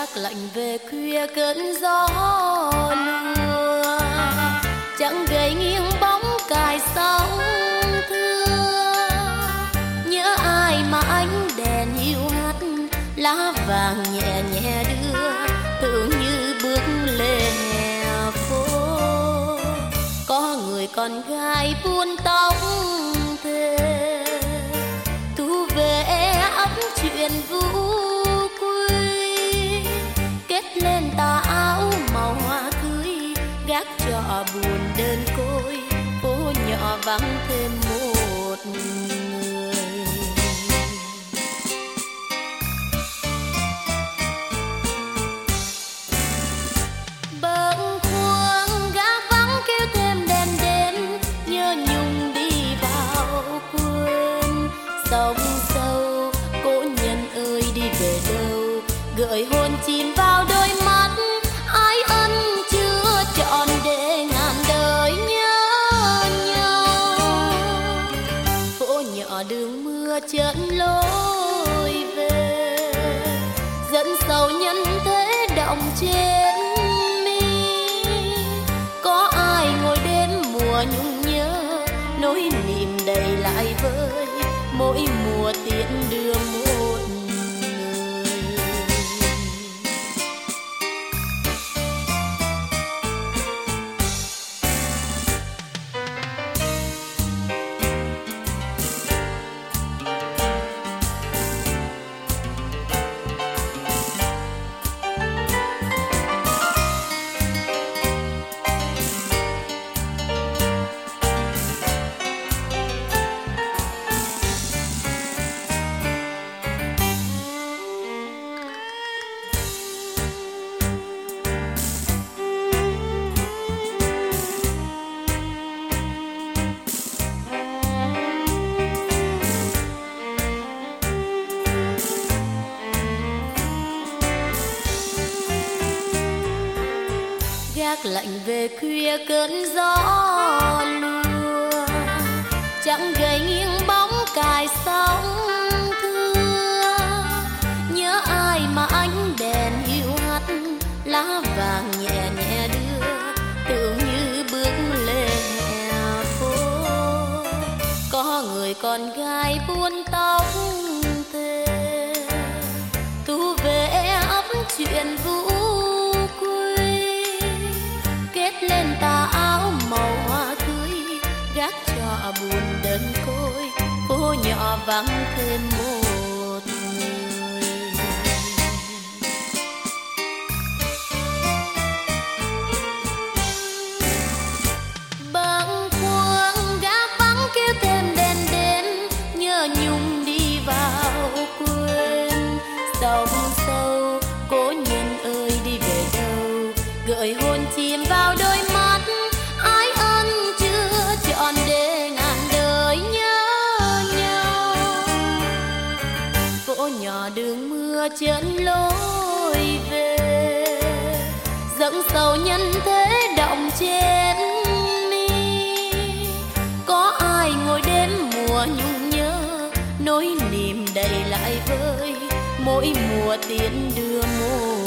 gác lạnh về khuya cơn gió lùa, chẳng gầy nghiêng bóng cài sóng thưa. Nhớ ai mà ánh đèn hiu hắt, lá vàng nhẹ nhẹ đưa, tưởng như bước lên hè phố. Có người con gái buôn tóc thề, thu về ấp chuyện vũ quy, kết lên tà áo màu hoa cưới, gác cho buồn đơn côi, phố nhỏ vắng thêm một người. Bâng khuâng gác vắng kêu thêm đèn đêm, nhớ nhung đi vào quên. Sông sâu cố nhân ơi đi về đâu, gợi hôn chìm vào đôi mắt, ái ân chưa trọn để ngàn đời nhớ nhau. Phố nhỏ đường mưa chợt lối về, dẫn sầu nhân thế động trên mi. Có ai ngồi đêm mùa nhung nhớ, nỗi niềm đầy lại vơi, mỗi mùa tiễn đưa một người. Gác lạnh về khuya cơn gió lùa, chẳng gầy nghiêng bóng cài sóng thưa. Nhớ ai mà ánh đèn hiu hắt, lá vàng nhẹ nhẹ đưa, tưởng như bước lên hè phố. Có người con gái buôn tóc thề, thu về ấp chuyện vũ lên tà áo màu hoa cưới, gác cho buồn đơn côi, phố nhỏ vắng thêm một người. Bâng khuâng gác vắng kêu thêm đèn đêm, nhớ nhung đi vào quên. Sông sâu cố nhân ơi đi về đâu, gợi hôn chìm vào đôi mắt, ái ân chưa trọn để ngàn đời nhớ nhau. Phố nhỏ đường mưa chân lối về, dẫn sầu nhân thế động trên mi. Có ai ngồi đêm mùa nhung nhớ, nỗi niềm đầy lại vơi, mỗi mùa tiễn đưa một